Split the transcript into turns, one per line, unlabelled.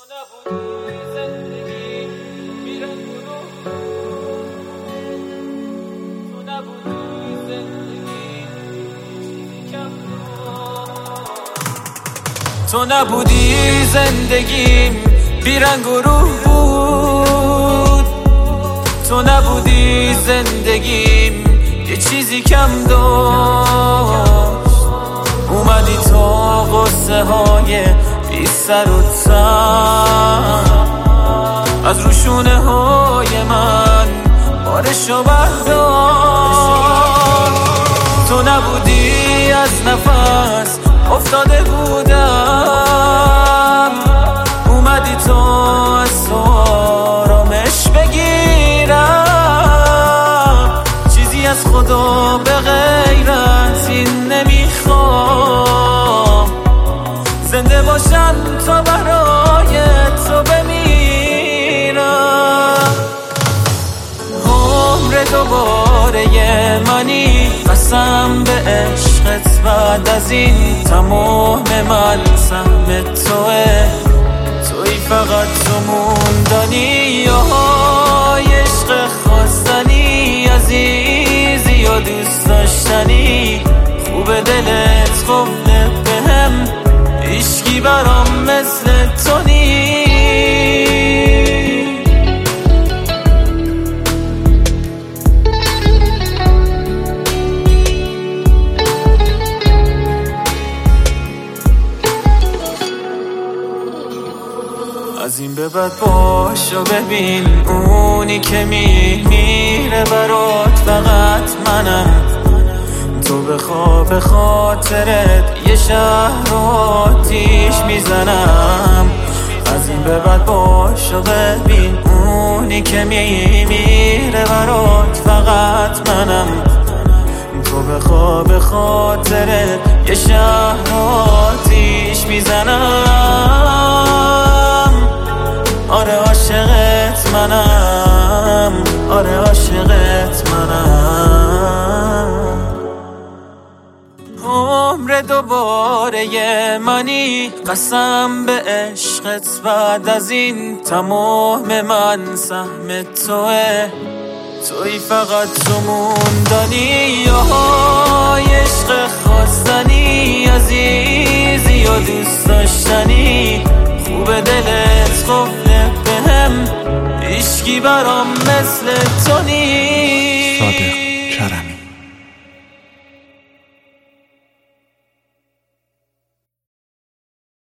تو نبودی زندگیم بیرنگ و روح بود. تو نبودی زندگیم یه چیزی کم داشت. اومدی تا غصه های بی سر و تن از روشونه های من بارشو برداشت. تو نبودی از نفس افتاده بودم. اومدی تو از آرامش بگیرم. چیزی از خدا به غیر از این نمیخوام. زنده باشم تا برای تو بمیرم. عمر دوباره منی قسم به عشقت بعد از این تمام من سهم توه. توی فقط تو موندنی یا عشق خواستنی عزیزی یا دوست داشتنی. خوب دلت قفله بهم هیچکی برام مثل تو نیست. از این به بعد باش و ببین اونی که میره برات فقط منم. تو به خاطرت یه شهر رو آتیش میزنم. از این به بعد باش و ببین اونی که میره برات فقط منم. تو به خاطرت یه شهر رو آتیش میزنم. آره عاشقت منم. آره عاشقت منم. عمر دوباره منی قسم به عشقت بعد از این تمام من سهم توه. توی فقط تو موندنی یا عشق خواستنی عزیزی یا دوست داشتنی. خوب دلت قفله بهم هیچکی برام مثل تو نیست.